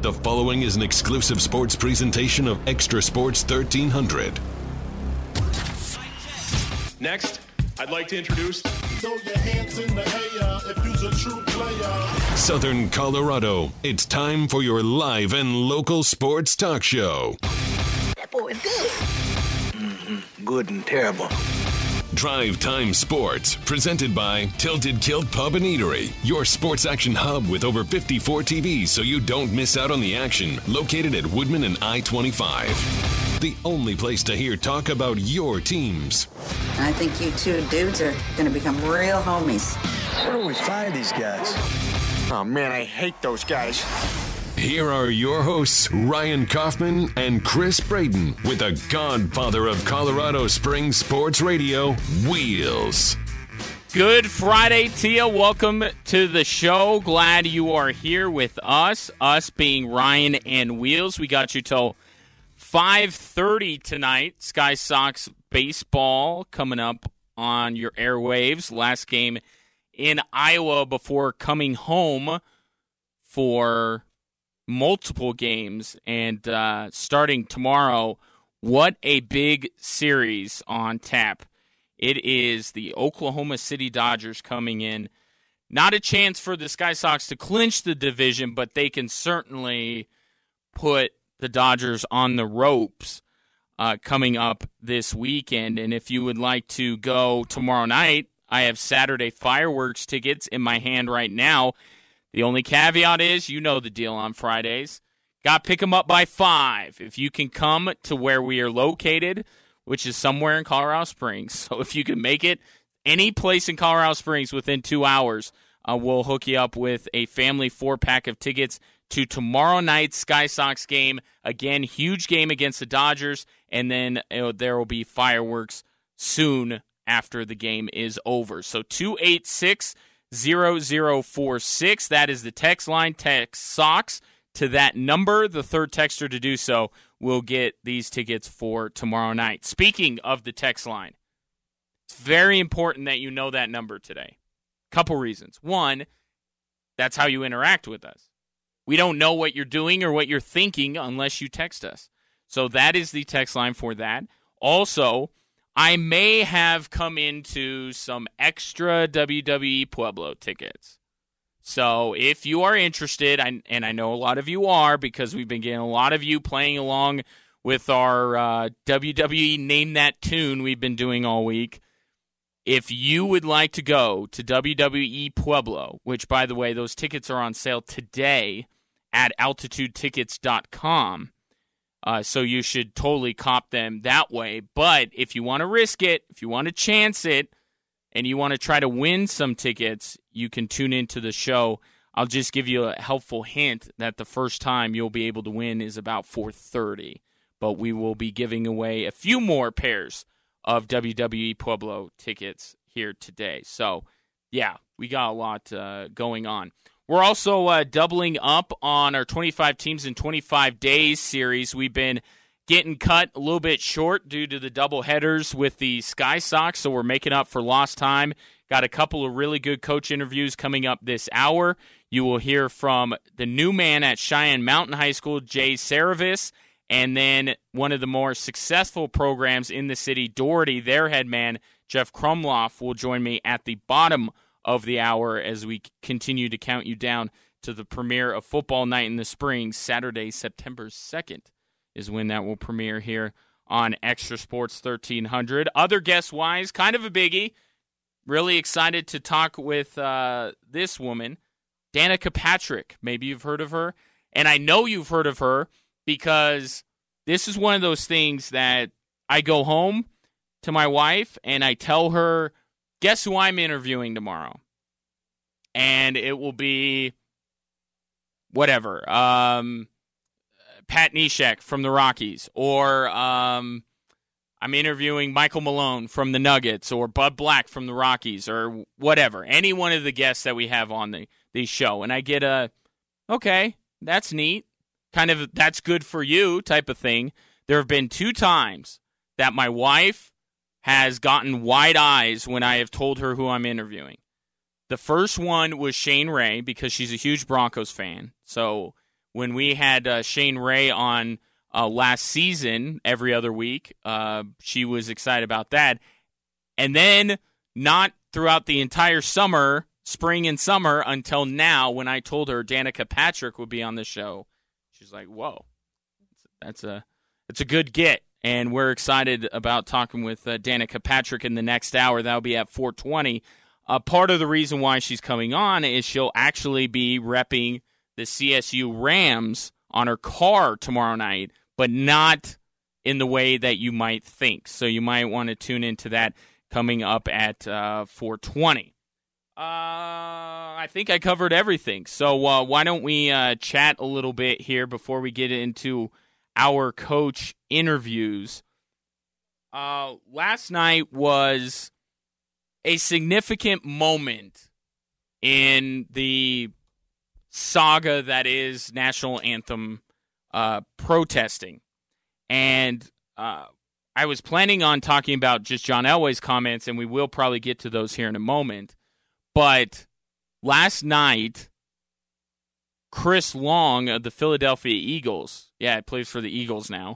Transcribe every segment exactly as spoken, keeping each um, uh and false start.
The following is an exclusive sports presentation of Extra Sports thirteen hundred. Next, I'd like to introduce... Throw your hands in the air if you's a true player. Southern Colorado, it's time for your live and local sports talk show. That boy is good. Mm-hmm. Good and terrible. Drive Time Sports, presented by Tilted Kilt Pub and Eatery, your sports action hub with over fifty-four T Vs so you don't miss out on the action, located at Woodman and I twenty-five. The only place to hear talk about your teams. I think you two dudes are going to become real homies. Where do we find these guys? Oh, man, I hate those guys. Here are your hosts, Ryan Kaufman and Chris Braden, with the godfather of Colorado Springs sports radio, Wheels. Good Friday to you. Welcome to the show. Glad you are here with us, us being Ryan and Wheels. We got you till five thirty tonight. Sky Sox baseball coming up on your airwaves. Last game in Iowa before coming home for multiple games, and uh, starting tomorrow, what a big series on tap. It is the Oklahoma City Dodgers coming in. Not a chance for the Sky Sox to clinch the division, but they can certainly put the Dodgers on the ropes uh, coming up this weekend. And if you would like to go tomorrow night, I have Saturday fireworks tickets in my hand right now. The only caveat is, you know the deal on Fridays. Got to pick them up by five. If you can come to where we are located, which is somewhere in Colorado Springs. So if you can make it any place in Colorado Springs within two hours, uh, we'll hook you up with a family four-pack of tickets to tomorrow night's Sky Sox game. Again, huge game against the Dodgers, and then uh, there will be fireworks soon after the game is over. So two eight six zero zero four six. That is the text line. Text Sox to that number. The third texter to do so will get these tickets for tomorrow night. Speaking of the text line, it's very important that you know that number today. Couple reasons. One, that's how you interact with us. We don't know what you're doing or what you're thinking unless you text us. So that is the text line for that. Also, I may have come into some extra W W E Pueblo tickets. So if you are interested, I, and I know a lot of you are because we've been getting a lot of you playing along with our uh, W W E Name That Tune we've been doing all week. If you would like to go to W W E Pueblo, which, by the way, those tickets are on sale today at altitude tickets dot com. Uh, so you should totally cop them that way. But if you want to risk it, if you want to chance it, and you want to try to win some tickets, you can tune into the show. I'll just give you a helpful hint that the first time you'll be able to win is about four thirty. But we will be giving away a few more pairs of W W E Pueblo tickets here today. So, yeah, we got a lot uh, going on. We're also uh, doubling up on our twenty-five teams in twenty-five days series. We've been getting cut a little bit short due to the double headers with the Sky Sox, so we're making up for lost time. Got a couple of really good coach interviews coming up this hour. You will hear from the new man at Cheyenne Mountain High School, Jay Saravis, and then one of the more successful programs in the city, Doherty, their head man, Jeff Krumloff, will join me at the bottom of the hour as we continue to count you down to the premiere of Football Night in the Springs. Saturday, September second is when that will premiere here on Extra Sports thirteen hundred. Other guest-wise, kind of a biggie. Really excited to talk with uh, this woman, Danica Patrick. Maybe you've heard of her. And I know you've heard of her because this is one of those things that I go home to my wife and I tell her, guess who I'm interviewing tomorrow? And it will be whatever. Um, Pat Neshek from the Rockies. Or um, I'm interviewing Michael Malone from the Nuggets. Or Bud Black from the Rockies. Or whatever. Any one of the guests that we have on the, the show. And I get a, okay, that's neat. Kind of, that's good for you type of thing. There have been two times that my wife has gotten wide eyes when I have told her who I'm interviewing. The first one was Shane Ray, because she's a huge Broncos fan. So when we had uh, Shane Ray on uh, last season every other week. Uh, she was excited about that. And then not throughout the entire summer, spring and summer, until now when I told her Danica Patrick would be on the show. She's like, whoa, that's a, it's a good get. And we're excited about talking with uh, Danica Patrick in the next hour. That'll be at four twenty. Uh, part of the reason why she's coming on is she'll actually be repping the C S U Rams on her car tomorrow night, but not in the way that you might think. So you might want to tune into that coming up at uh, four twenty. Uh, I think I covered everything. So uh, why don't we uh, chat a little bit here before we get into our coach interviews. Uh, last night was a significant moment in the saga that is national anthem uh, protesting. And uh, I was planning on talking about just John Elway's comments, and we will probably get to those here in a moment. But last night, Chris Long of the Philadelphia Eagles, yeah, he plays for the Eagles now,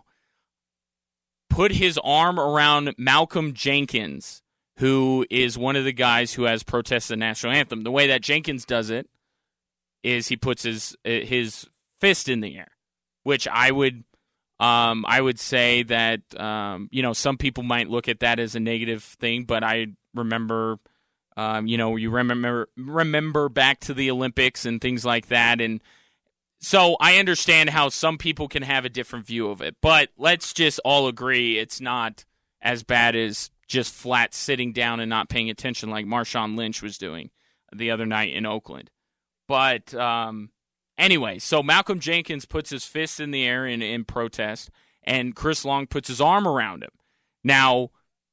put his arm around Malcolm Jenkins, who is one of the guys who has protested the national anthem. The way that Jenkins does it is he puts his his fist in the air, which I would um, I would say that um, you know, some people might look at that as a negative thing, but I remember. Um, you know, you remember remember back to the Olympics and things like that. And so I understand how some people can have a different view of it. But let's just all agree it's not as bad as just flat sitting down and not paying attention like Marshawn Lynch was doing the other night in Oakland. But um, anyway, so Malcolm Jenkins puts his fist in the air in, in protest, and Chris Long puts his arm around him. Now,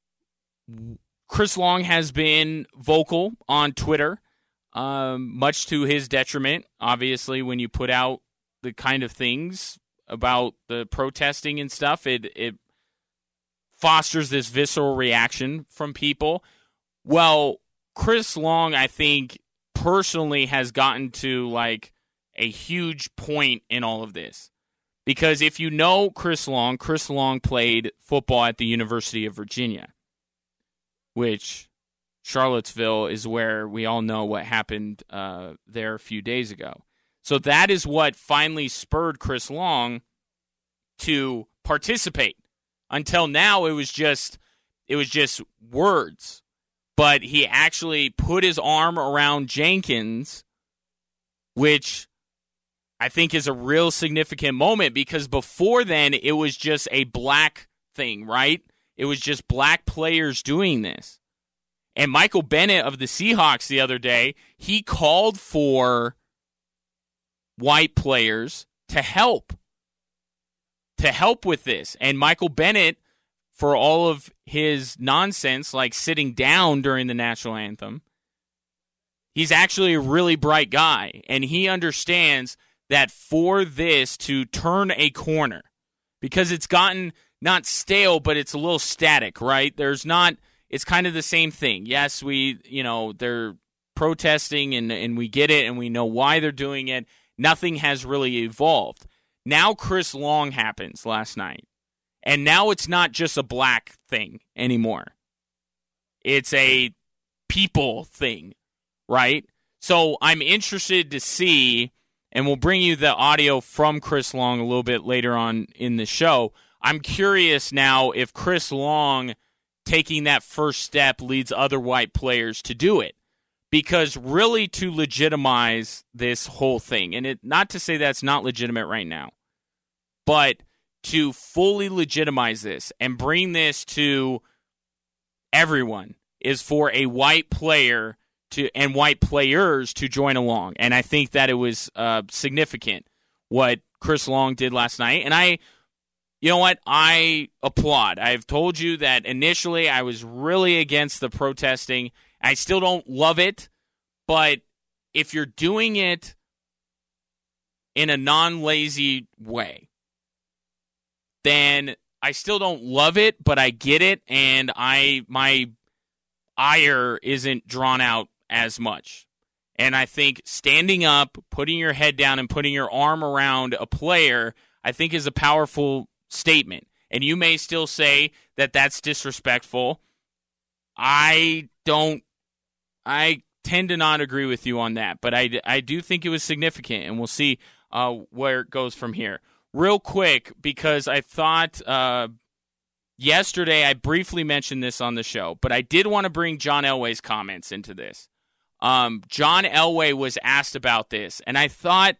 Chris Long has been vocal on Twitter, um, much to his detriment. Obviously, when you put out the kind of things about the protesting and stuff, it it fosters this visceral reaction from people. Well, Chris Long, I think, personally has gotten to like a huge point in all of this. Because if you know Chris Long, Chris Long played football at the University of Virginia, which Charlottesville is where we all know what happened uh, there a few days ago. So that is what finally spurred Chris Long to participate. Until now, it was just it was just words. But he actually put his arm around Jenkins, which I think is a real significant moment, because before then, it was just a black thing, right? It was just black players doing this. And Michael Bennett of the Seahawks the other day, he called for white players to help, to help with this. And Michael Bennett, for all of his nonsense, like sitting down during the national anthem, he's actually a really bright guy. And he understands that for this to turn a corner, because it's gotten not stale, but it's a little static, right? There's not, it's kind of the same thing. Yes, we, you know, they're protesting and, and we get it and we know why they're doing it. Nothing has really evolved. Now Chris Long happens last night. And now it's not just a black thing anymore. It's a people thing, right? So I'm interested to see, and we'll bring you the audio from Chris Long a little bit later on in the show. I'm curious now if Chris Long taking that first step leads other white players to do it. Because really to legitimize this whole thing, and it not to say that's not legitimate right now, but to fully legitimize this and bring this to everyone is for a white player to and white players to join along. And I think that it was uh, significant what Chris Long did last night. And I, you know what, I applaud. I've told you that initially I was really against the protesting. I still don't love it, but if you're doing it in a non-lazy way, then I still don't love it, but I get it, and I my ire isn't drawn out as much. And I think standing up, putting your head down, and putting your arm around a player, I think is a powerful statement. And you may still say that that's disrespectful. I don't, I tend to not agree with you on that, but I, I do think it was significant, and we'll see uh, where it goes from here. Real quick, because I thought uh, yesterday I briefly mentioned this on the show, but I did want to bring John Elway's comments into this. Um, John Elway was asked about this, and I thought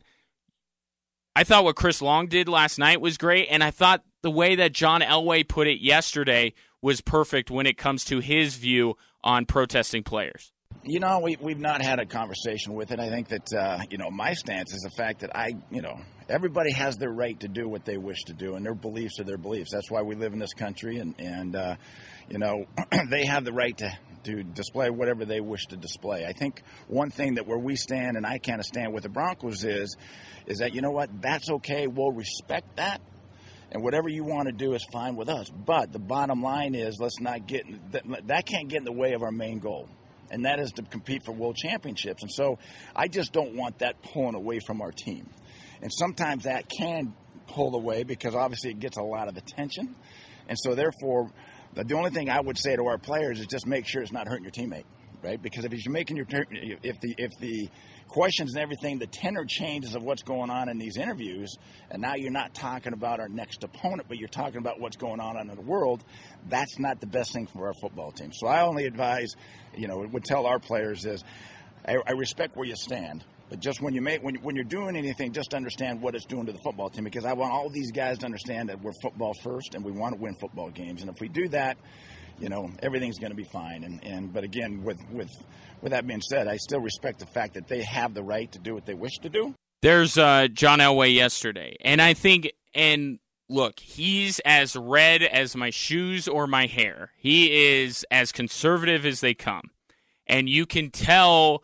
I thought what Chris Long did last night was great, and I thought the way that John Elway put it yesterday was perfect when it comes to his view on protesting players. You know, we, we've not had a conversation with it. I think that, uh, you know, my stance is the fact that I, you know, everybody has their right to do what they wish to do, and their beliefs are their beliefs. That's why we live in this country, and, and uh, you know, they have the right to, to display whatever they wish to display. I think one thing that where we stand, and I kind of stand with the Broncos, is, is that, you know what, that's okay. We'll respect that. And whatever you want to do is fine with us. But the bottom line is, let's not get that, that can't get in the way of our main goal, and that is to compete for world championships. And so I just don't want that pulling away from our team. And sometimes that can pull away because obviously it gets a lot of attention. And so therefore, the only thing I would say to our players is just make sure it's not hurting your teammate, right? Because if you're making your if the if the questions and everything, the tenor changes of what's going on in these interviews, and now you're not talking about our next opponent, but you're talking about what's going on in the world, that's not the best thing for our football team. So I only advise, you know, would tell our players is, I, I respect where you stand, but just when you make when when you're doing anything, just understand what it's doing to the football team, because I want all these guys to understand that we're football first and we want to win football games, and if we do that, you know, everything's going to be fine. And, and but again, with with with that being said, I still respect the fact that they have the right to do what they wish to do. There's uh, John Elway yesterday, and I think, and look, he's as red as my shoes or my hair. He is as conservative as they come, and you can tell.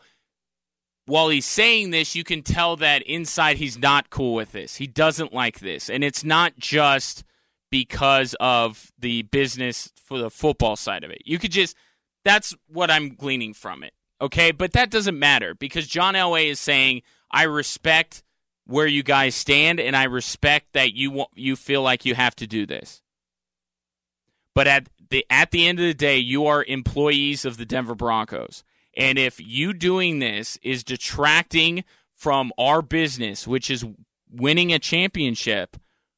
While he's saying this, you can tell that inside he's not cool with this. He doesn't like this, and it's not just because of the business for the football side of it. You could just, that's what I'm gleaning from it, okay? But that doesn't matter because John Elway is saying, I respect where you guys stand, and I respect that you you feel like you have to do this. But at the at the end of the day, you are employees of the Denver Broncos. And if you doing this is detracting from our business, which is winning a championship,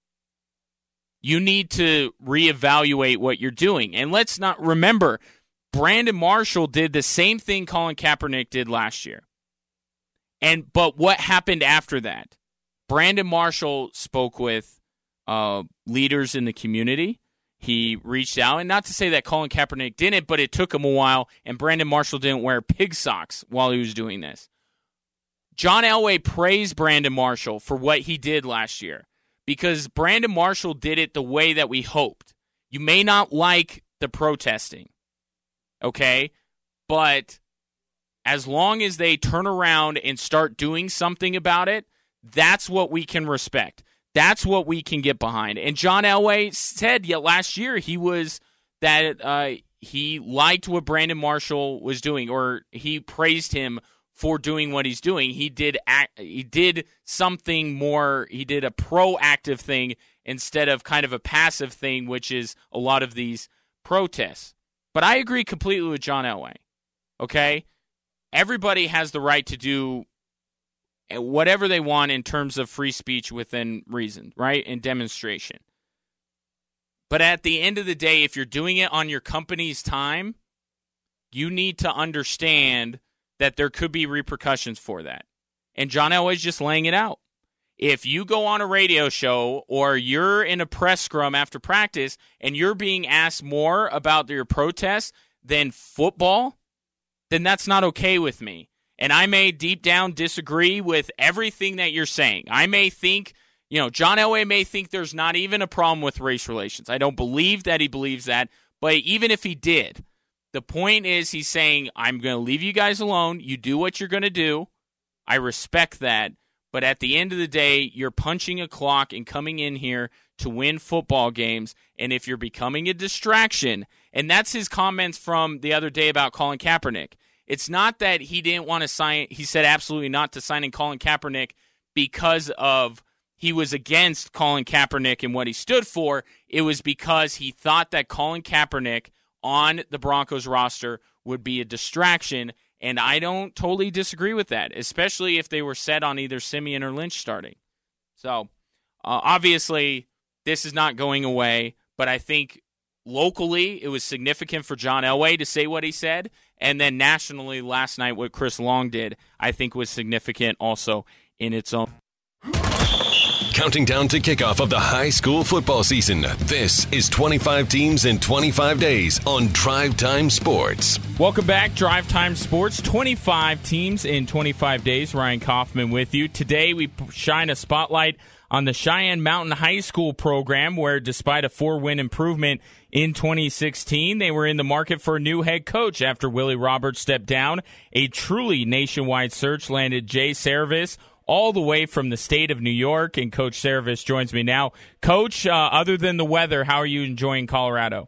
you need to reevaluate what you're doing. And let's not remember, Brandon Marshall did the same thing Colin Kaepernick did last year. And but what happened after that? Brandon Marshall spoke with uh, leaders in the community. He reached out, and not to say that Colin Kaepernick didn't, but it took him a while, and Brandon Marshall didn't wear pig socks while he was doing this. John Elway praised Brandon Marshall for what he did last year because Brandon Marshall did it the way that we hoped. You may not like the protesting, okay? But as long as they turn around and start doing something about it, that's what we can respect. That's what we can get behind. And John Elway said yet last year he was that uh, he liked what Brandon Marshall was doing, or he praised him for doing what he's doing. He did act, he did something more. He did a proactive thing instead of kind of a passive thing, which is a lot of these protests. But I agree completely with John Elway. Okay, everybody has the right to do whatever they want in terms of free speech within reason, right, and demonstration. But at the end of the day, if you're doing it on your company's time, you need to understand that there could be repercussions for that. And John Elway's just laying it out. If you go on a radio show or you're in a press scrum after practice and you're being asked more about your protests than football, then that's not okay with me. And I may deep down disagree with everything that you're saying. I may think, you know, John Elway may think there's not even a problem with race relations. I don't believe that he believes that. But even if he did, the point is he's saying, I'm going to leave you guys alone. You do what you're going to do. I respect that. But at the end of the day, you're punching a clock and coming in here to win football games. And if you're becoming a distraction, and that's his comments from the other day about Colin Kaepernick. It's not that he didn't want to sign. He said absolutely not to signing Colin Kaepernick because of he was against Colin Kaepernick and what he stood for. It was because he thought that Colin Kaepernick on the Broncos roster would be a distraction, and I don't totally disagree with that, especially if they were set on either Simeon or Lynch starting. So, uh, obviously, this is not going away, but I think locally, it was significant for John Elway to say what he said. And then nationally, last night, what Chris Long did, I think was significant also in its own. Counting down to kickoff of the high school football season. This is twenty-five teams in twenty-five days on Drive Time Sports. Welcome back, Drive Time Sports. twenty-five teams in twenty-five days. Ryan Kaufman with you. Today, we shine a spotlight on the Cheyenne Mountain High School program, where despite a four-win improvement in twenty sixteen, they were in the market for a new head coach after Willie Roberts stepped down. A truly nationwide search landed Jay Servis all the way from the state of New York, and Coach Servis joins me now. Coach, uh, other than the weather, how are you enjoying Colorado?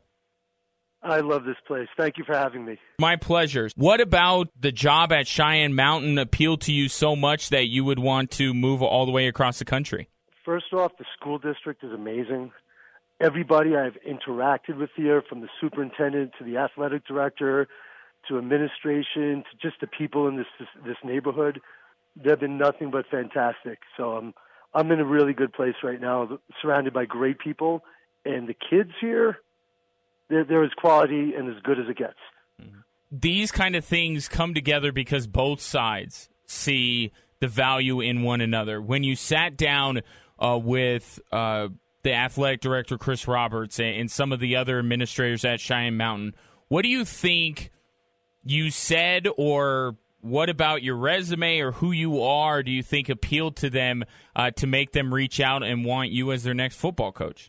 I love this place. Thank you for having me. My pleasure. What about the job at Cheyenne Mountain appealed to you so much that you would want to move all the way across the country? First off, the school district is amazing. Everybody I've interacted with here, from the superintendent to the athletic director to administration to just the people in this this, this neighborhood, they've been nothing but fantastic. So I'm I'm in a really good place right now, surrounded by great people, and the kids here, they're, they're as quality and as good as it gets. These kind of things come together because both sides see the value in one another. When you sat down uh, with uh, the athletic director, Chris Roberts, and, and some of the other administrators at Cheyenne Mountain, what do you think you said, or what about your resume or who you are do you think appealed to them uh, to make them reach out and want you as their next football coach?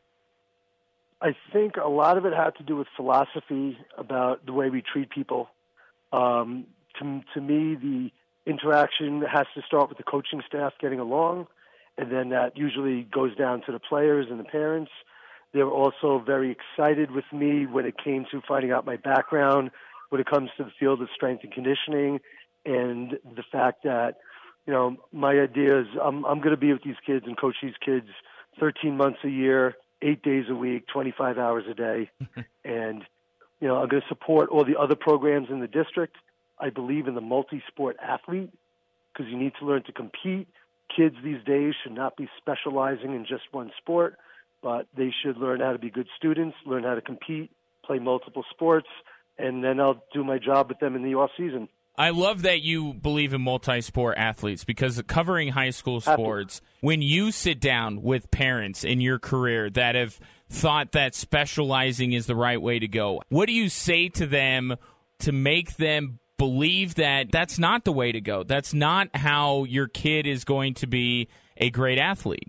I think a lot of it had to do with philosophy about the way we treat people. Um, to, to me, the interaction has to start with the coaching staff getting along, and then that usually goes down to the players and the parents. They were also very excited with me when it came to finding out my background when it comes to the field of strength and conditioning, and the fact that, you know, my idea is I'm, I'm going to be with these kids and coach these kids thirteen months a year, eight days a week, twenty-five hours a day. And, you know, I'm going to support all the other programs in the district. I believe in the multi-sport athlete because you need to learn to compete. Kids these days should not be specializing in just one sport, but they should learn how to be good students, learn how to compete, play multiple sports, and then I'll do my job with them in the off season. I love that you believe in multi-sport athletes, because covering high school sports, when you sit down with parents in your career that have thought that specializing is the right way to go, what do you say to them to make them believe that that's not the way to go? That's not how your kid is going to be a great athlete.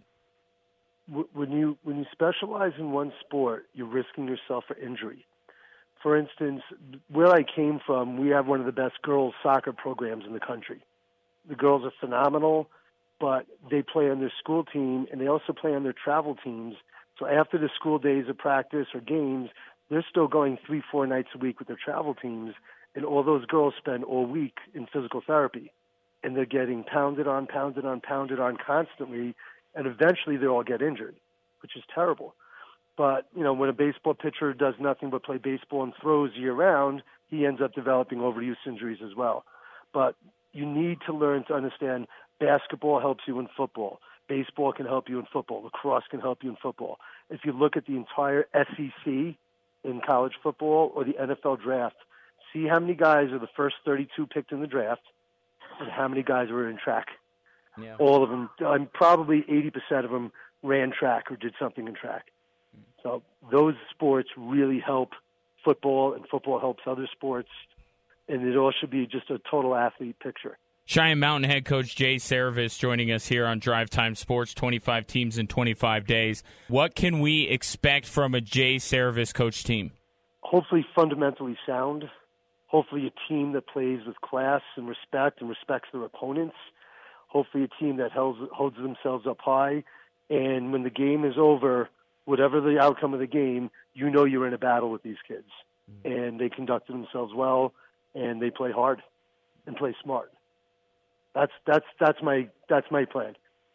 When you when you specialize in one sport, you're risking yourself for injury. For instance, where I came from, we have one of the best girls' soccer programs in the country. The girls are phenomenal, but they play on their school team, and they also play on their travel teams. So after the school days of practice or games, they're still going three, four nights a week with their travel teams, and all those girls spend all week in physical therapy. And they're getting pounded on, pounded on, pounded on constantly, and eventually they all get injured, which is terrible. But, you know, when a baseball pitcher does nothing but play baseball and throws year-round, he ends up developing overuse injuries as well. But you need to learn to understand basketball helps you in football. Baseball can help you in football. Lacrosse can help you in football. If you look at the entire S E C in college football or the N F L draft, see how many guys are the first thirty-two picked in the draft and how many guys were in track. Yeah. All of them. I'm probably eighty percent of them ran track or did something in track. So those sports really help football, and football helps other sports, and it all should be just a total athlete picture. Cheyenne Mountain head coach Jay Servis joining us here on Drive Time Sports, twenty-five teams in twenty-five days. What can we expect from a Jay Servis coach team? Hopefully fundamentally sound. Hopefully a team that plays with class and respect and respects their opponents. Hopefully a team that holds, holds themselves up high. And when the game is over, whatever the outcome of the game, you know you're in a battle with these kids. Mm-hmm. And they conducted themselves well, and they play hard. and play smart. That's that's that's my that's my plan.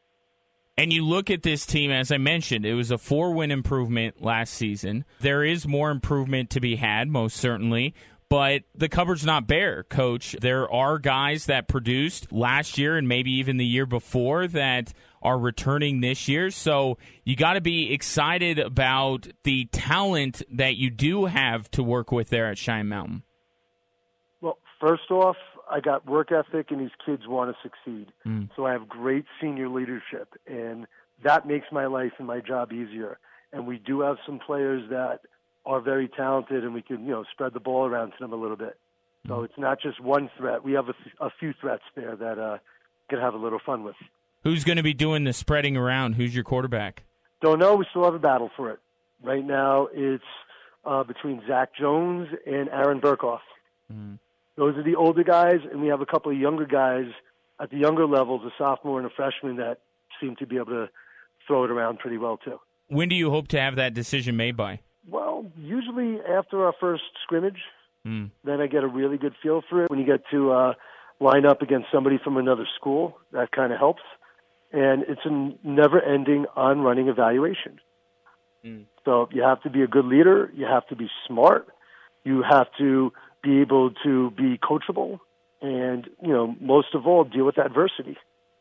And you look at this team, as I mentioned, it was a four-win improvement last season. There is more improvement to be had, most certainly, but the cupboard's not bare, Coach. There are guys that produced last year and maybe even the year before that are returning this year. So you got to be excited about the talent that you do have to work with there at Cheyenne Mountain. Well, first off, I got work ethic, and these kids want to succeed. Mm. So I have great senior leadership, and that makes my life and my job easier. And we do have some players that are very talented, and we can, you know, spread the ball around to them a little bit. Mm. So it's not just one threat. We have a, a few threats there that uh, can have a little fun with. Who's going to be doing the spreading around? Who's your quarterback? Don't know. We still have a battle for it. Right now, it's uh, between Zach Jones and Aaron Burkhoff. Mm. Those are the older guys, and we have a couple of younger guys at the younger levels, a sophomore and a freshman, that seem to be able to throw it around pretty well, too. When do you hope to have that decision made by? Well, usually after our first scrimmage, mm. then I get a really good feel for it. When you get to uh, line up against somebody from another school, that kind of helps. And it's a never-ending on-running evaluation. Mm. So you have to be a good leader. You have to be smart. You have to be able to be coachable, and, you know, most of all, deal with adversity.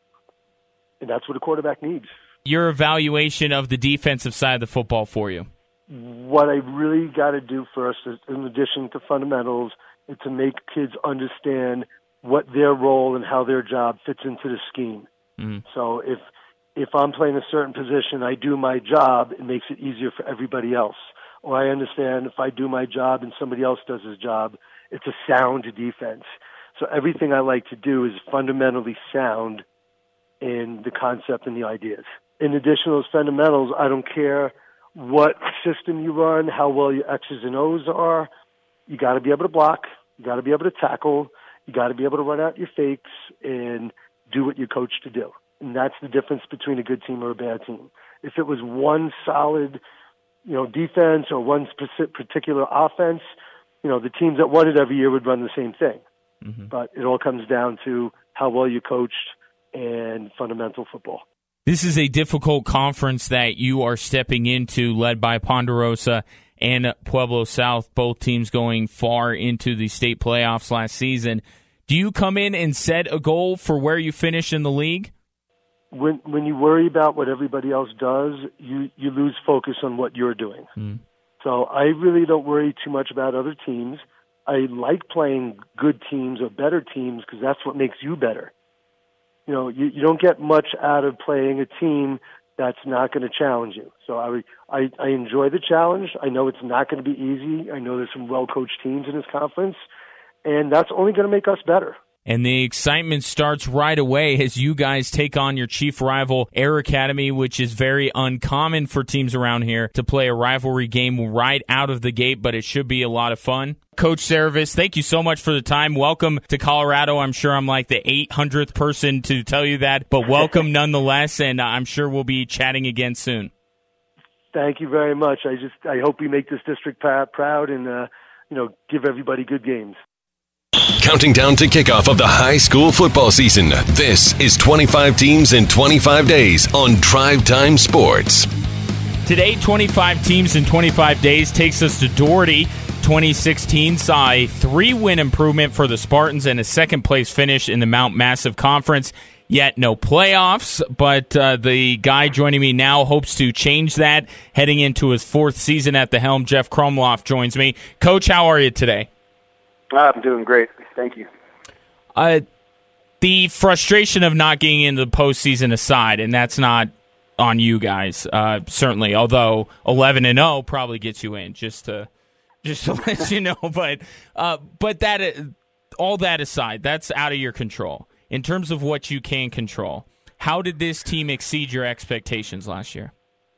And that's what a quarterback needs. Your evaluation of the defensive side of the football for you? What I really got to do first, is, in addition to fundamentals, is to make kids understand what their role and how their job fits into the scheme. Mm-hmm. So if if I'm playing a certain position, I do my job, it makes it easier for everybody else. Or I understand if I do my job and somebody else does his job, it's a sound defense. So everything I like to do is fundamentally sound in the concept and the ideas. In addition to those fundamentals, I don't care what system you run, how well your X's and O's are. You got to be able to block. You got to be able to tackle. You got to be able to run out your fakes and do what you're coached to do. And that's the difference between a good team or a bad team. If it was one solid, you know, defense or one specific particular offense, you know, the teams that won it every year would run the same thing. Mm-hmm. But it all comes down to how well you coached and fundamental football. This is a difficult conference that you are stepping into, led by Ponderosa and Pueblo South, both teams going far into the state playoffs last season. Do you come in and set a goal for where you finish in the league? When when you worry about what everybody else does, you, you lose focus on what you're doing. Mm. So I really don't worry too much about other teams. I like playing good teams or better teams because that's what makes you better. You know, you, you don't get much out of playing a team that's not going to challenge you. So I, I I enjoy the challenge. I know it's not going to be easy. I know there's some well-coached teams in this conference, and that's only going to make us better. And the excitement starts right away as you guys take on your chief rival, Air Academy, which is very uncommon for teams around here to play a rivalry game right out of the gate, but it should be a lot of fun. Coach Saravis, thank you so much for the time. Welcome to Colorado. I'm sure I'm like the eight hundredth person to tell you that, but welcome nonetheless, and I'm sure we'll be chatting again soon. Thank you very much. I just I hope we make this district proud and uh, you know give everybody good games. Counting down to kickoff of the high school football season. This is twenty-five teams in twenty-five days on Drive Time Sports. Today, twenty-five teams in twenty-five days takes us to Doherty. twenty sixteen saw a three-win improvement for the Spartans and a second-place finish in the Mount Massive Conference. Yet no playoffs, but uh, the guy joining me now hopes to change that. Heading into his fourth season at the helm, Jeff Krumloff joins me. Coach, how are you today? I'm doing great. Thank you. Uh, the frustration of not getting into the postseason aside, and that's not on you guys, uh, certainly, although eleven and oh probably gets you in, just to just to let you know. But uh, but that all that aside, that's out of your control. In terms of what you can control, how did this team exceed your expectations last year?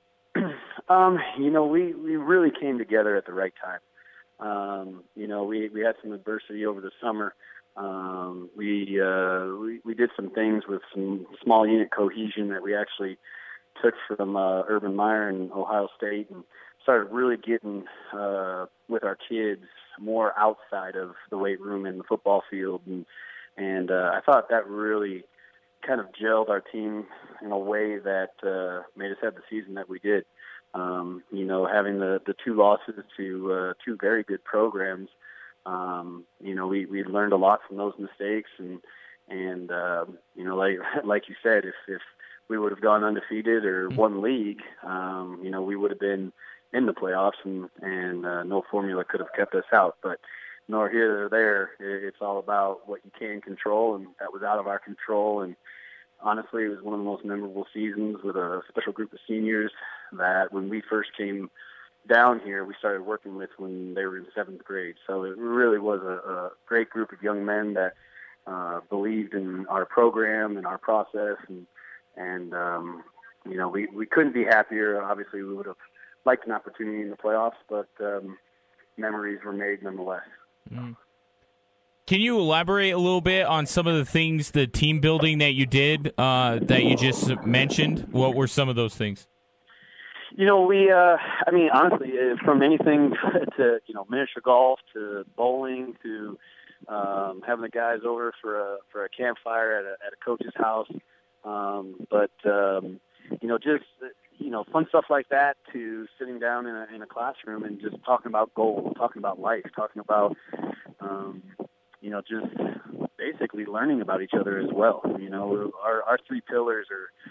Um, you know, we, we really came together at the right time. Um, you know, we, we had some adversity over the summer. Um, we, uh, we we did some things with some small unit cohesion that we actually took from uh, Urban Meyer and Ohio State, and started really getting uh, with our kids more outside of the weight room and the football field, and And uh, I thought that really kind of gelled our team in a way that uh, made us have the season that we did. Um, you know, having the, the two losses to uh, two very good programs, um, you know, we, we learned a lot from those mistakes. And, and uh, you know, like like you said, if, if we would have gone undefeated or won league, um, you know, we would have been in the playoffs, and, and uh, no formula could have kept us out. But nor here nor there. It's all about what you can control, and that was out of our control. And honestly, it was one of the most memorable seasons with a special group of seniors that when we first came down here, we started working with when they were in seventh grade. So it really was a, a great group of young men that uh, believed in our program and our process. And, and um, you know, we, we couldn't be happier. Obviously, we would have liked an opportunity in the playoffs, but um, memories were made nonetheless. Mm. Can you elaborate a little bit on some of the things, the team building that you did, uh, that you just mentioned? What were some of those things? You know, we, uh, I mean, honestly, from anything to, you know, miniature golf to bowling to um, having the guys over for a, for a campfire at a, at a coach's house. Um, but, um, you know, just, you know, fun stuff like that to sitting down in a, in a classroom and just talking about goals, talking about life, talking about, um, you know, just basically learning about each other as well. You know, our, our three pillars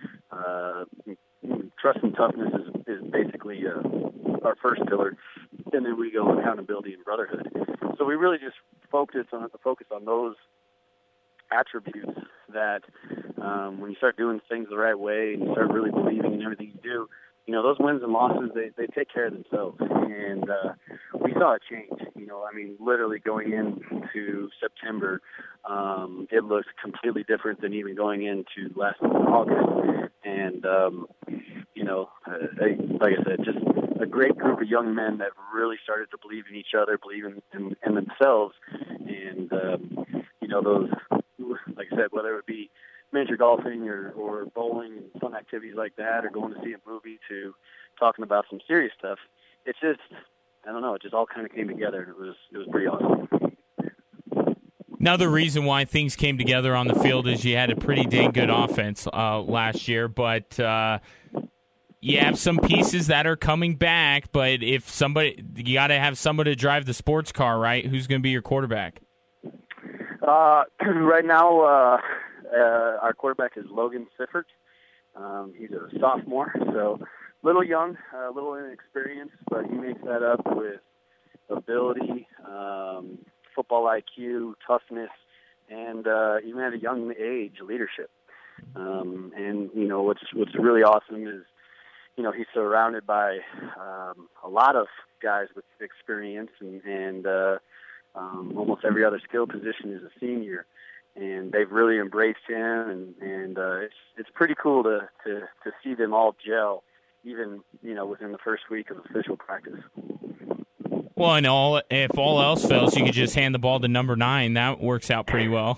are uh, trust and toughness is, is basically uh, our first pillar, and then we go accountability and brotherhood. So we really just focus on focus on those attributes that um, when you start doing things the right way and you start really believing in everything you do, you know, those wins and losses, they, they take care of themselves. And uh, we saw a change. You know, I mean, literally going into September, um, it looked completely different than even going into last month in August. And, um, you know, uh, I, like I said, just a great group of young men that really started to believe in each other, believe in, in, in themselves. And, um, you know, those, like I said, whether it be miniature golfing or, or bowling and fun activities like that, or going to see a movie, to talking about some serious stuff, it's just, I don't know, it just all kind of came together, and it was it was pretty awesome. Another reason why things came together on the field is you had a pretty dang good offense uh, last year, but uh, you have some pieces that are coming back, but if somebody, you got to have somebody to drive the sports car, right? Who's going to be your quarterback? Uh, right now, uh, uh, our quarterback is Logan Siffert. Um, he's a sophomore, so a little young, a little inexperienced, but he makes that up with ability, um, football I Q, toughness, and uh, even at a young age, leadership. Um, and, you know, what's what's really awesome is, you know, he's surrounded by um, a lot of guys with experience, and, and uh, um, almost every other skill position is a senior. And they've really embraced him, and, and uh, it's it's pretty cool to, to, to see them all gel, even, you know, within the first week of official practice. Well, and all if all else fails, you could just hand the ball to number nine. That works out pretty well.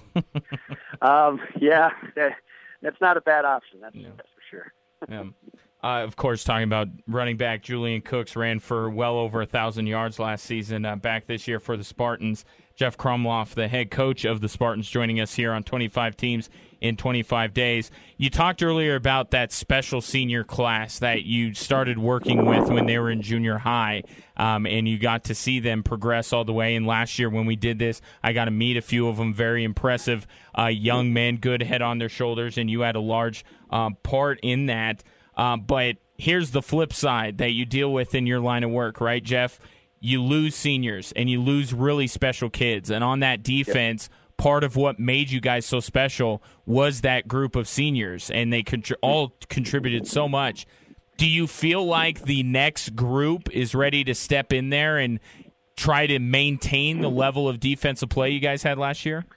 um, yeah, that, that's not a bad option. That's, yeah. that's for sure. Yeah. Uh, of course, talking about running back, Julian Cooks ran for well over one thousand yards last season, uh, back this year for the Spartans. Jeff Krumloff, the head coach of the Spartans, joining us here on twenty-five teams in twenty-five days. You talked earlier about that special senior class that you started working with when they were in junior high, um, and you got to see them progress all the way. And last year when we did this, I got to meet a few of them, very impressive uh, young men, good head on their shoulders, and you had a large um, part in that. Uh, but here's the flip side that you deal with in your line of work, right, Jeff? You lose seniors, and you lose really special kids. And on that defense, yep. part of what made you guys so special was that group of seniors, and they contri- all contributed so much. Do you feel like the next group is ready to step in there and try to maintain the level of defensive play you guys had last year?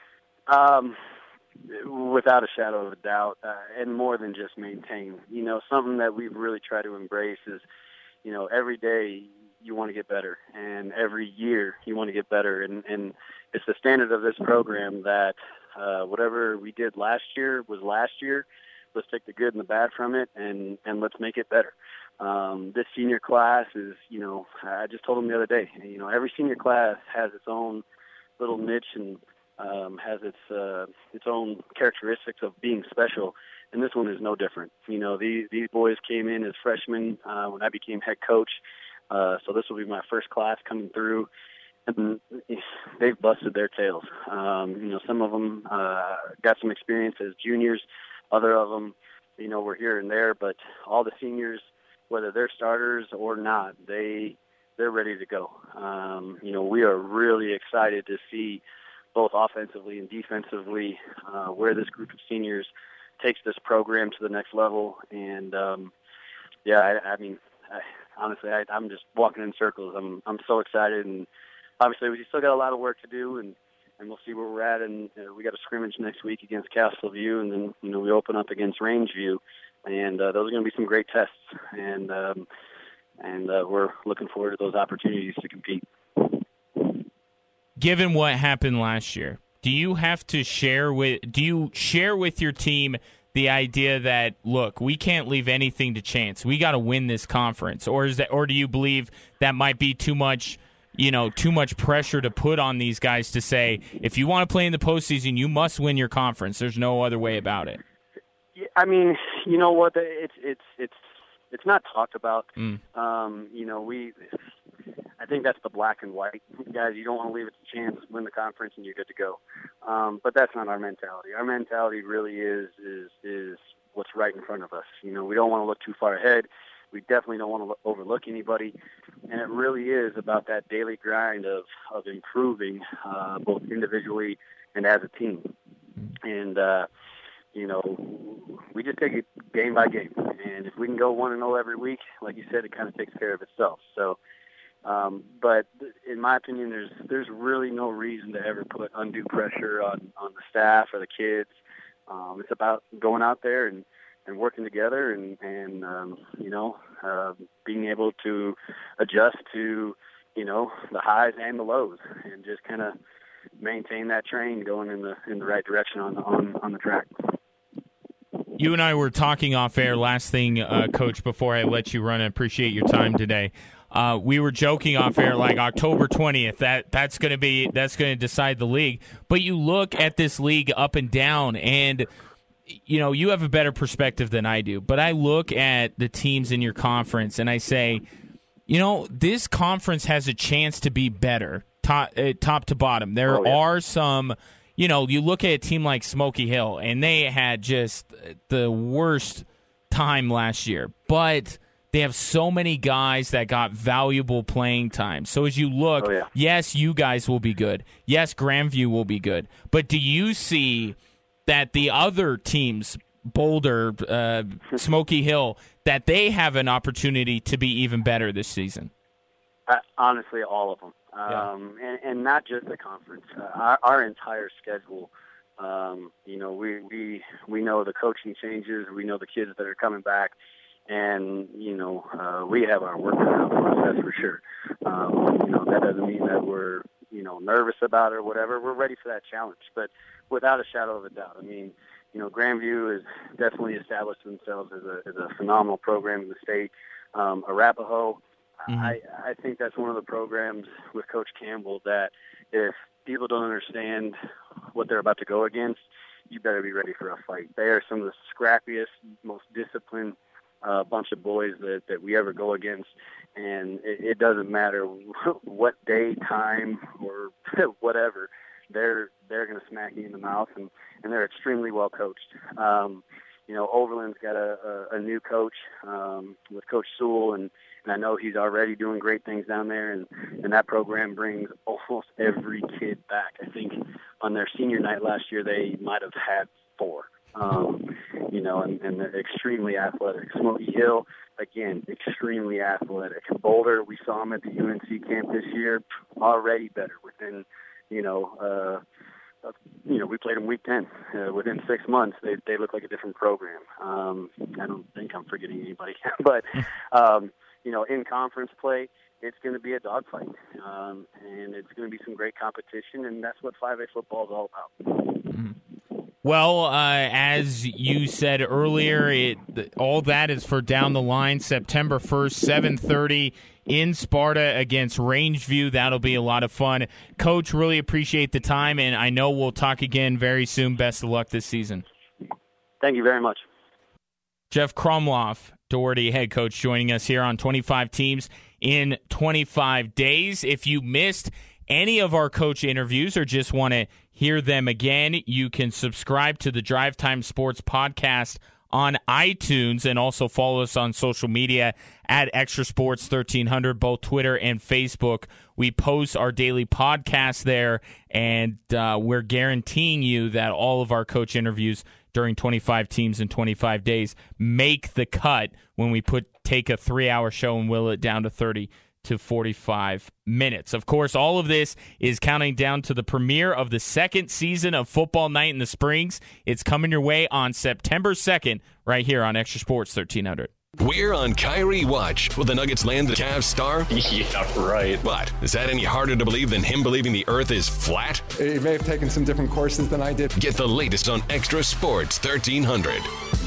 Um. Without a shadow of a doubt, uh, and more than just maintain. You know, something that we've really tried to embrace is, you know, every day you want to get better, and every year you want to get better, and, and it's the standard of this program that uh, whatever we did last year was last year. Let's take the good and the bad from it, and, and let's make it better. Um, this senior class is, you know, I just told them the other day, you know, every senior class has its own little niche and um, has its uh, its own characteristics of being special, and this one is no different. You know, these these boys came in as freshmen uh, when I became head coach, uh, so this will be my first class coming through, and they've busted their tails. Um, you know, some of them uh, got some experience as juniors, other of them, you know, were here and there, but all the seniors, whether they're starters or not, they they're ready to go. Um, you know, we are really excited to see both offensively and defensively uh, where this group of seniors takes this program to the next level. And um, yeah, I, I mean, I, honestly, I, I'm just walking in circles. I'm I'm so excited, and obviously we still got a lot of work to do, and, and we'll see where we're at. And uh, we got a scrimmage next week against Castleview, and then you know we open up against Rangeview, and uh, those are going to be some great tests. And um, and uh, we're looking forward to those opportunities to compete. Given what happened last year, do you have to share with do you share with your team the idea that, look, we can't leave anything to chance. We got to win this conference, or is that, or do you believe that might be too much, you know, too much pressure to put on these guys to say, if you want to play in the postseason, you must win your conference. There's no other way about it. Yeah, I mean, you know what? It's it's it's it's not talked about. Mm. Um, you know, we. I think that's the black and white. Guys, you don't want to leave it to chance, win the conference, and you're good to go. Um, but that's not our mentality. Our mentality really is is is what's right in front of us. You know, we don't want to look too far ahead. We definitely don't want to overlook anybody. And it really is about that daily grind of, of improving uh, both individually and as a team. And, uh, you know, we just take it game by game. And if we can go one and oh every week, like you said, it kind of takes care of itself. So, Um, but in my opinion, there's there's really no reason to ever put undue pressure on, on the staff or the kids. Um, it's about going out there and, and working together and, and um, you know, uh, being able to adjust to, you know, the highs and the lows and just kind of maintain that train going in the in the right direction on the, on, on the track. You and I were talking off air. Last thing, uh, Coach, before I let you run, I appreciate your time today. Uh, we were joking off air, like October twentieth. That that's going to be that's going to decide the league. But you look at this league up and down, and you know you have a better perspective than I do. But I look at the teams in your conference, and I say, you know, this conference has a chance to be better, top uh, top to bottom. There oh, yeah. are some. You know, you look at a team like Smoky Hill, and they had just the worst time last year. But they have so many guys that got valuable playing time. So as you look, oh, yeah. yes, you guys will be good. Yes, Grandview will be good. But do you see that the other teams, Boulder, uh, Smoky Hill, that they have an opportunity to be even better this season? Uh, honestly, all of them. Um, yeah. and, and not just the conference. Uh, our, our entire schedule, um, you know, we, we we know the coaching changes. We know the kids that are coming back. And, you know, uh, we have our work cut out for us, that's for sure. Um, you know, that doesn't mean that we're, you know, nervous about it or whatever. We're ready for that challenge. But without a shadow of a doubt, I mean, you know, Grandview has definitely established themselves as a, as a phenomenal program in the state. Um, Arapahoe, Mm-hmm. I, I think that's one of the programs with Coach Campbell that if people don't understand what they're about to go against, you better be ready for a fight. They are some of the scrappiest, most disciplined uh, bunch of boys that, that we ever go against. And it, it doesn't matter what day, time, or whatever, they're they're going to smack you in the mouth, and, and they're extremely well coached. Um, you know, Overland's got a, a, a new coach um, with Coach Sewell, and And I know he's already doing great things down there, and, and that program brings almost every kid back. I think on their senior night last year, they might have had four, um, you know, and, and they're extremely athletic. Smoky Hill, again, extremely athletic. Boulder, we saw them at the U N C camp this year, already better within, you know, uh, uh, you know, we played them week ten. Uh, within six months, they they look like a different program. Um, I don't think I'm forgetting anybody, but um, you know, in conference play, it's going to be a dogfight, um, and it's going to be some great competition, and that's what five A football is all about. Mm-hmm. Well, uh, as you said earlier, it, all that is for down the line, September first, seven thirty in Sparta against Rangeview. That'll be a lot of fun. Coach, really appreciate the time, and I know we'll talk again very soon. Best of luck this season. Thank you very much. Jeff Krumloff, Doherty head coach, joining us here on twenty-five teams in twenty-five days. If you missed any of our coach interviews or just want to hear them again, you can subscribe to the Drive Time Sports podcast on iTunes and also follow us on social media at Extra Sports thirteen hundred, both Twitter and Facebook. We post our daily podcast there, and uh, we're guaranteeing you that all of our coach interviews during twenty-five teams in twenty-five days make the cut when we put take a three-hour show and will it down to thirty to forty-five minutes. Of course, all of this is counting down to the premiere of the second season of Football Night in the Springs. It's coming your way on September second right here on Extra Sports thirteen hundred. We're on Kyrie Watch. Will the Nuggets land the Cavs star? Yeah, right. What? Is that any harder to believe than him believing the earth is flat? He may have taken some different courses than I did. Get the latest on Extra Sports thirteen hundred.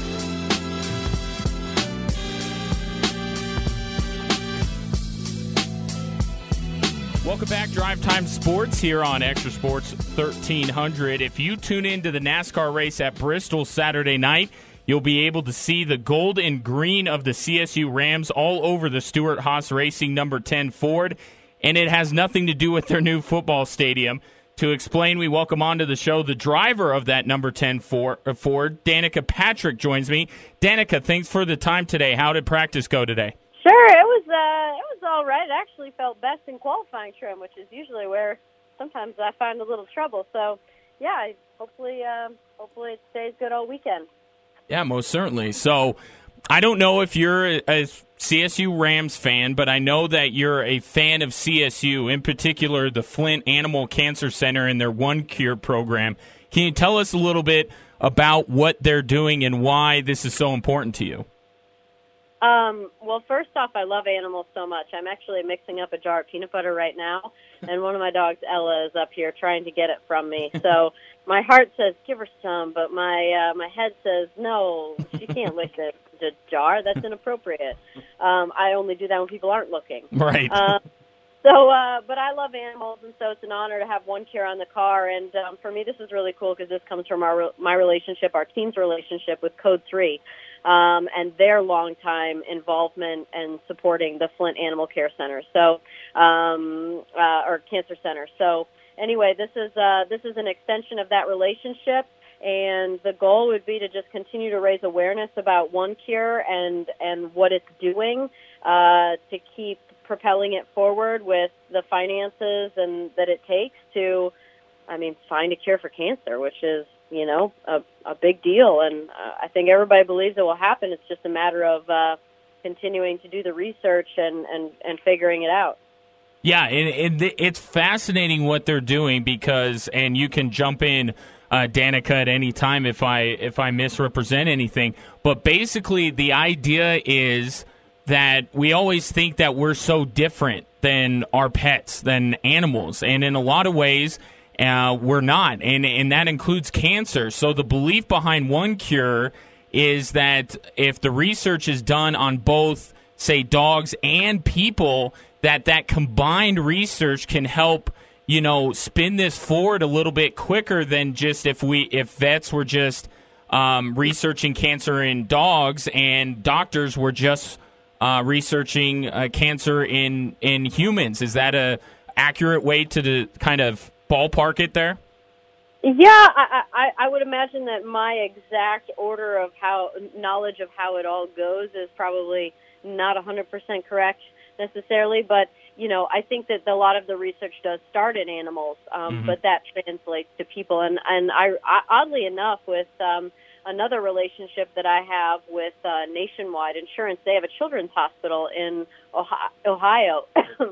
Welcome back, Drive Time Sports here on Extra Sports thirteen hundred. If you tune into the NASCAR race at Bristol Saturday night, you'll be able to see the gold and green of the C S U Rams all over the Stewart-Haas Racing number ten Ford, and it has nothing to do with their new football stadium. To explain, we welcome onto the show the driver of that number ten Ford, Danica Patrick, joins me. Danica, thanks for the time today. How did practice go today? Sure, it was uh, it was all right. It actually felt best in qualifying trim, which is usually where sometimes I find a little trouble. So, yeah, hopefully, uh, hopefully it stays good all weekend. Yeah, most certainly. So, I don't know if you're a C S U Rams fan, but I know that you're a fan of C S U, in particular the Flint Animal Cancer Center and their One Cure program. Can you tell us a little bit about what they're doing and why this is so important to you? Um, well, first off, I love animals so much. I'm actually mixing up a jar of peanut butter right now, and one of my dogs, Ella, is up here trying to get it from me. So my heart says, give her some, but my uh, my head says, no, she can't lick the, the jar. That's inappropriate. Um, I only do that when people aren't looking. Right. Uh, so, uh, but I love animals, and so it's an honor to have One Cure on the car. And um, for me, this is really cool because this comes from our my relationship, our team's relationship with Code three. Um, and their longtime involvement and supporting the Flint Animal Care Center, so um, uh, or Cancer Center. So anyway, this is uh, this is an extension of that relationship, and the goal would be to just continue to raise awareness about One Cure and and what it's doing uh, to keep propelling it forward with the finances and that it takes to, I mean, find a cure for cancer, which is, you know, a, a big deal. And uh, I think everybody believes it will happen. It's just a matter of uh, continuing to do the research and, and, and figuring it out. Yeah, and, and it's fascinating what they're doing because, and you can jump in, uh, Danica, at any time if I if I misrepresent anything. But basically, the idea is that we always think that we're so different than our pets, than animals, and in a lot of ways, Uh, we're not, and and that includes cancer. So the belief behind One Cure is that if the research is done on both, say, dogs and people, that that combined research can help, you know, spin this forward a little bit quicker than just if we if vets were just um, researching cancer in dogs and doctors were just uh, researching uh, cancer in in humans. Is that a accurate way to the, kind of ballpark it there? Yeah, I, I, I would imagine that my exact order of how knowledge of how it all goes is probably not one hundred percent correct necessarily, but you know, I think that a lot of the research does start in animals, um, mm-hmm. but that translates to people. And and I, I oddly enough, with um, another relationship that I have with uh, Nationwide Insurance, they have a children's hospital in Ohio.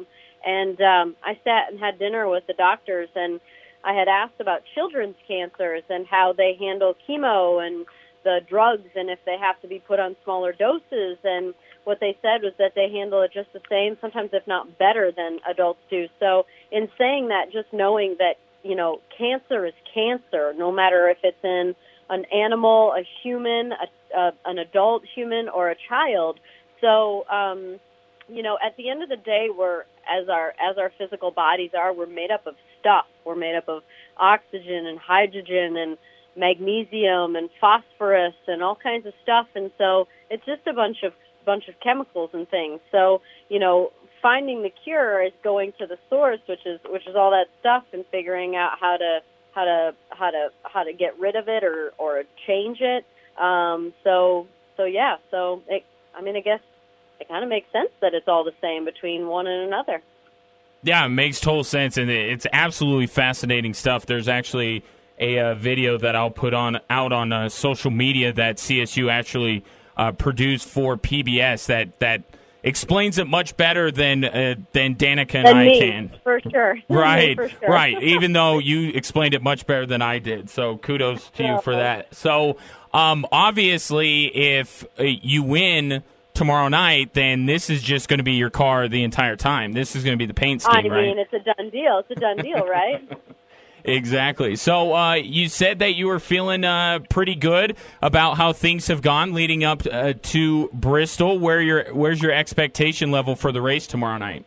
And um, I sat and had dinner with the doctors, and I had asked about children's cancers and how they handle chemo and the drugs and if they have to be put on smaller doses. And what they said was that they handle it just the same, sometimes if not better than adults do. So in saying that, just knowing that, you know, cancer is cancer, no matter if it's in an animal, a human, a, a, an adult human, or a child. So, um, you know, at the end of the day, we're as our as our physical bodies are, we're made up of stuff. We're made up of oxygen and hydrogen and magnesium and phosphorus and all kinds of stuff. And so it's just a bunch of bunch of chemicals and things. So, you know, finding the cure is going to the source, which is which is all that stuff, and figuring out how to how to how to how to get rid of it or or change it. Um, so so yeah. So it, I mean, I guess it kind of makes sense that it's all the same between one and another. Yeah, it makes total sense, and it's absolutely fascinating stuff. There's actually a uh, video that I'll put on out on uh, social media that C S U actually uh, produced for P B S that that explains it much better than uh, than Danica and than I me, can. For sure. Right, for sure. right. Even though you explained it much better than I did, so kudos to you for that. So, um, obviously, if uh, you win tomorrow night, then this is just going to be your car the entire time. This is going to be the paint scheme, I mean, right? it's a done deal. It's a done deal, right? Exactly. So uh, you said that you were feeling uh, pretty good about how things have gone leading up uh, to Bristol. Where your where's your expectation level for the race tomorrow night?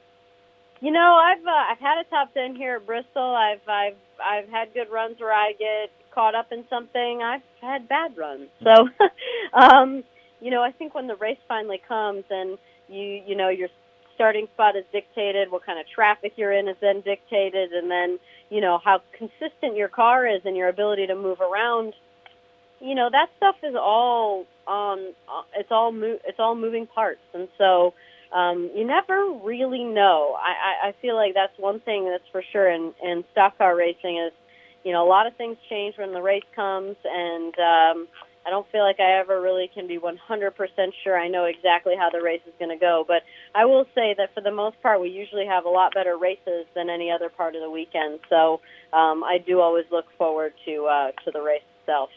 You know, I've uh, I've had a top ten here at Bristol. I've I've I've had good runs where I get caught up in something. I've had bad runs. So, um, you know, I think when the race finally comes and you you know your starting spot is dictated, what kind of traffic you're in is then dictated, and then you know how consistent your car is and your ability to move around. You know, that stuff is all um it's all mo- it's all moving parts, and so um, you never really know. I, I, I feel like that's one thing that's for sure in, in stock car racing is, you know, a lot of things change when the race comes, and um, I don't feel like I ever really can be one hundred percent sure I know exactly how the race is going to go. But I will say that for the most part, we usually have a lot better races than any other part of the weekend. So um, I do always look forward to uh, to the race itself.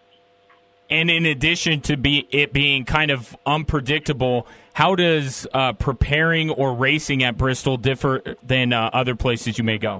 And in addition to be it being kind of unpredictable, how does uh, preparing or racing at Bristol differ than uh, other places you may go?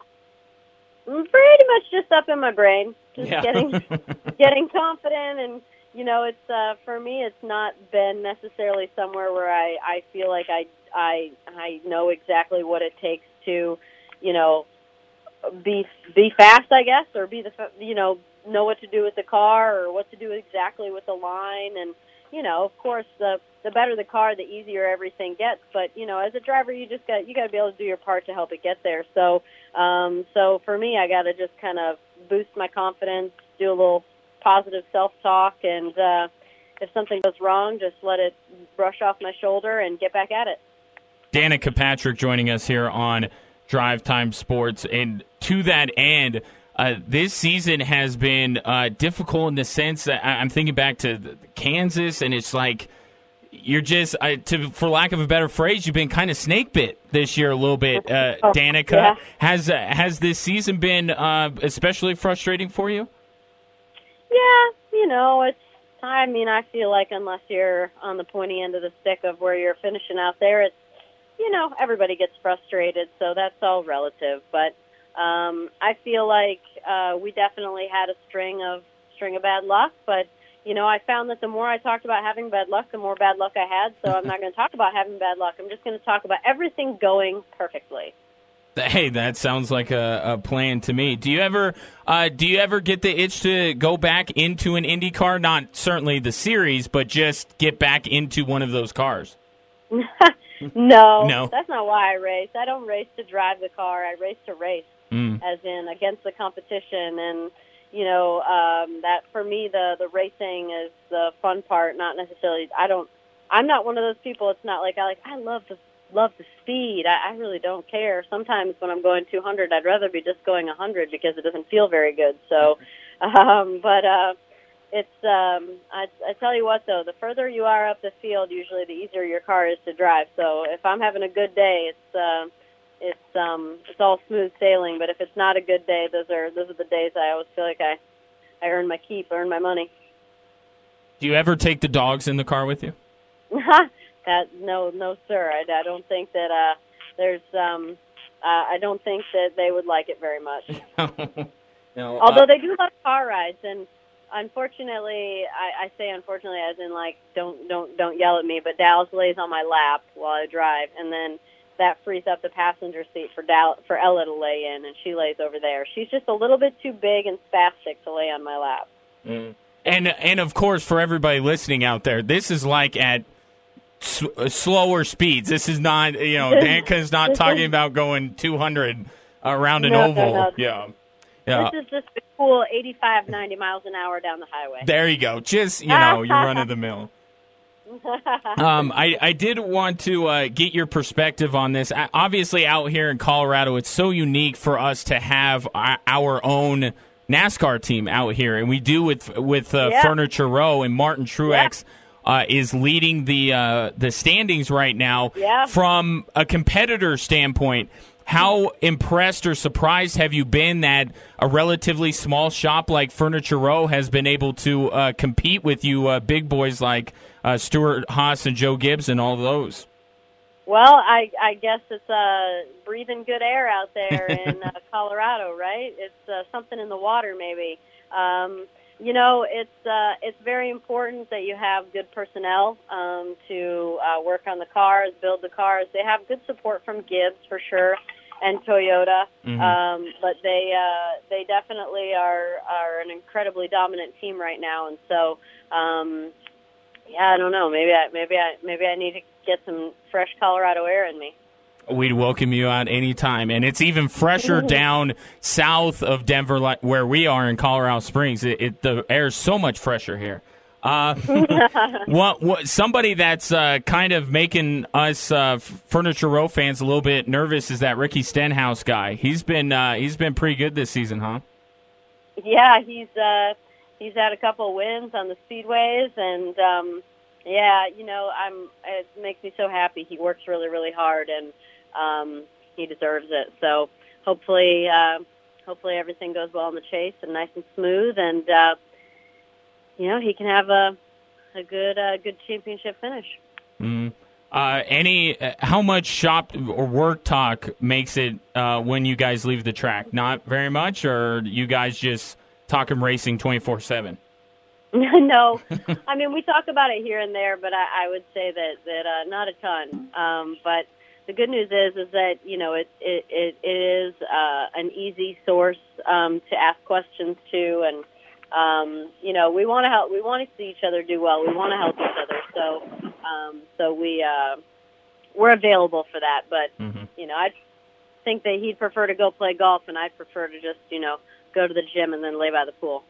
Pretty much just up in my brain, just yeah. getting getting confident, and you know, it's uh, for me, it's not been necessarily somewhere where I, I feel like I I I know exactly what it takes to, you know, be be fast, I guess, or be the you know know what to do with the car or what to do exactly with the line, and you know, of course, the the better the car, the easier everything gets. But you know, as a driver, you just got you got to be able to do your part to help it get there. So, um, so for me, I got to just kind of boost my confidence, do a little positive self-talk, and uh, if something goes wrong, just let it brush off my shoulder and get back at it. Danica Patrick joining us here on Drive Time Sports, and to that end, uh, this season has been uh, difficult in the sense that I- I'm thinking back to Kansas, and it's like you're just, uh, to for lack of a better phrase, you've been kind of snake bit this year a little bit. Uh, oh, Danica, yeah. has uh, has this season been uh, especially frustrating for you? Yeah, you know, it's. I mean, I feel like unless you're on the pointy end of the stick of where you're finishing out there, it's, you know, everybody gets frustrated, so that's all relative. But um, I feel like uh, we definitely had a string of string of bad luck. But you know, I found that the more I talked about having bad luck, the more bad luck I had. So I'm not going to talk about having bad luck. I'm just going to talk about everything going perfectly. Hey, that sounds like a, a plan to me. Do you ever, uh, do you ever get the itch to go back into an Indy car? Not certainly the series, but just get back into one of those cars. no, no, that's not why I race. I don't race to drive the car. I race to race, mm. as in against the competition. And you know, um, that for me, the the racing is the fun part. Not necessarily. I don't. I'm not one of those people. It's not like I like. I love the. love the speed. I, I really don't care. Sometimes when I'm going two hundred, I'd rather be just going one hundred because it doesn't feel very good. So, um, but uh, it's, um, I, I tell you what, though, the further you are up the field, usually the easier your car is to drive. So if I'm having a good day, it's, uh, it's, um, it's all smooth sailing. But if it's not a good day, those are, those are the days I always feel like I, I earn my keep, earn my money. Do you ever take the dogs in the car with you? That no, no, sir. I, I don't think that uh, there's. Um, uh, I don't think that they would like it very much. no, Although uh, they do love car rides, and unfortunately, I, I say unfortunately as in like don't don't don't yell at me, but Dallas lays on my lap while I drive, and then that frees up the passenger seat for Dal- for Ella to lay in, and she lays over there. She's just a little bit too big and spastic to lay on my lap. Mm. And and of course, for everybody listening out there, this is like at s- slower speeds. This is not, you know, Danica's not talking about going two hundred around an no, oval. No, no. Yeah. Yeah. This is just a cool eighty-five, ninety miles an hour down the highway. There you go. Just, you know, you're running the mill. um, I, I did want to uh, get your perspective on this. Obviously, out here in Colorado, it's so unique for us to have our own NASCAR team out here, and we do with with uh, yeah. Furniture Row, and Martin Truex yeah. uh, is leading the uh, the standings right now. Yeah. From a competitor standpoint, how impressed or surprised have you been that a relatively small shop like Furniture Row has been able to uh, compete with you uh, big boys like uh, Stuart Haas and Joe Gibbs and all those? Well, I, I guess it's uh, breathing good air out there in uh, Colorado, right? It's uh, something in the water, maybe. Um, you know, it's uh, it's very important that you have good personnel um, to uh, work on the cars, build the cars. They have good support from Gibbs for sure, and Toyota, mm-hmm. um, but they uh, they definitely are are an incredibly dominant team right now, and so. Um, Yeah, I don't know. Maybe I maybe I maybe I need to get some fresh Colorado air in me. We'd welcome you out anytime, and it's even fresher down south of Denver, like where we are in Colorado Springs. It, it the air is so much fresher here. Uh, what, what somebody that's uh, kind of making us uh, Furniture Row fans a little bit nervous is that Ricky Stenhouse guy. He's been uh, he's been pretty good this season, huh? Yeah, he's. Uh, He's had a couple of wins on the speedways, and um, yeah, you know, I'm. It makes me so happy. He works really, really hard, and um, he deserves it. So hopefully, uh, hopefully everything goes well in the chase and nice and smooth, and uh, you know, he can have a a good, uh, good championship finish. Mm. Uh, any, uh, how much shop or work talk makes it uh, when you guys leave the track? Not very much, or you guys just talking racing twenty-four seven? No. I mean, we talk about it here and there, but I, I would say that, that uh, not a ton. Um, but the good news is is that, you know, it, it, it, it is uh, an easy source um, to ask questions to. And, um, you know, we want to help. We want to see each other do well. We want to help each other. So um, so we, uh, we're available for that. But, mm-hmm. you know, I think that he'd prefer to go play golf, and I'd prefer to just, you know, go to the gym and then lay by the pool.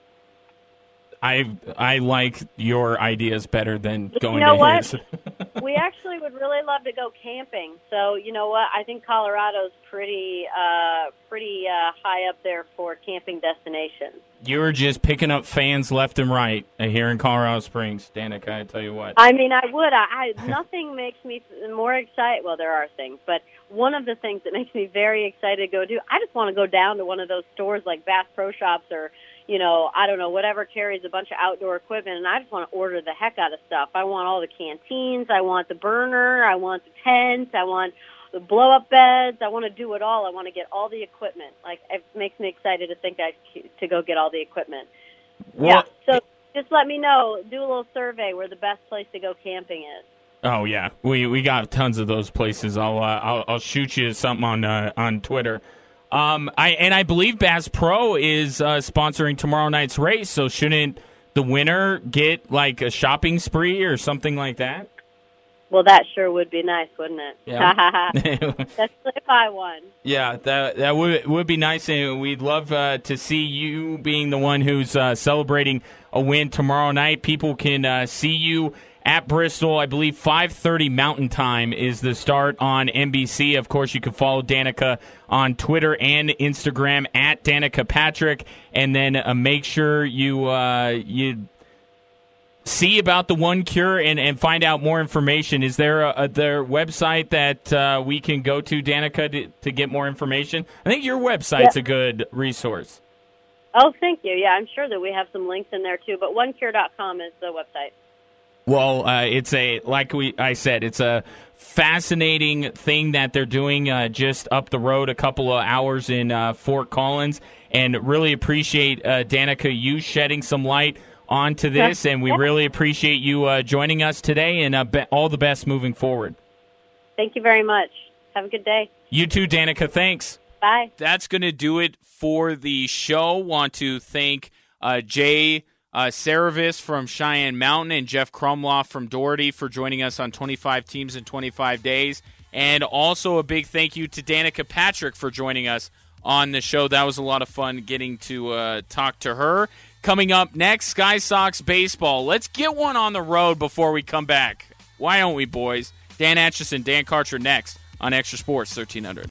I I like your ideas better than going you know to what? his. We actually would really love to go camping. So you know what? I think Colorado's pretty uh, pretty uh, high up there for camping destinations. You were just picking up fans left and right here in Colorado Springs, Danica. I tell you what. I mean, I would. I, I nothing makes me more excited. Well, there are things, but one of the things that makes me very excited to go do, I just want to go down to one of those stores like Bass Pro Shops or, you know, I don't know, whatever carries a bunch of outdoor equipment, and I just want to order the heck out of stuff. I want all the canteens. I want the burner. I want the tents. I want the blow-up beds. I want to do it all. I want to get all the equipment. Like, it makes me excited to think I to go get all the equipment. Well, yeah, so just let me know. Do a little survey where the best place to go camping is. Oh yeah, we we got tons of those places. I'll uh, I'll, I'll shoot you something on uh, on Twitter. Um, I and I believe Bass Pro is uh, sponsoring tomorrow night's race. So shouldn't the winner get like a shopping spree or something like that? Well, that sure would be nice, wouldn't it? Yeah. That's if I won. Yeah, that that would would be nice, and we'd love uh, to see you being the one who's uh, celebrating a win tomorrow night. People can uh, see you at Bristol. I believe five thirty Mountain Time is the start on N B C. Of course, you can follow Danica on Twitter and Instagram at Danica Patrick, and then uh, make sure you uh, you see about the One Cure and, and find out more information. Is there a, a their website that uh, we can go to, Danica, to, to get more information? I think your website's yeah. a good resource. Oh, thank you. Yeah, I'm sure that we have some links in there too, but one cure dot com is the website. Well, uh, it's a, like we I said, it's a fascinating thing that they're doing uh, just up the road a couple of hours in uh, Fort Collins, and really appreciate, uh, Danica, you shedding some light onto this, and we really appreciate you uh, joining us today, and uh, be- all the best moving forward. Thank you very much. Have a good day. You too, Danica. Thanks. Bye. That's going to do it for the show. Want to thank uh, Jay uh, Saravis from Cheyenne Mountain and Jeff Krumloff from Doherty for joining us on twenty-five Teams in twenty-five days. And also a big thank you to Danica Patrick for joining us on the show. That was a lot of fun getting to uh, talk to her. Coming up next, Sky Sox baseball. Let's get one on the road before we come back. Why don't we, boys? Dan Atchison, Dan Karcher next on Extra Sports thirteen hundred.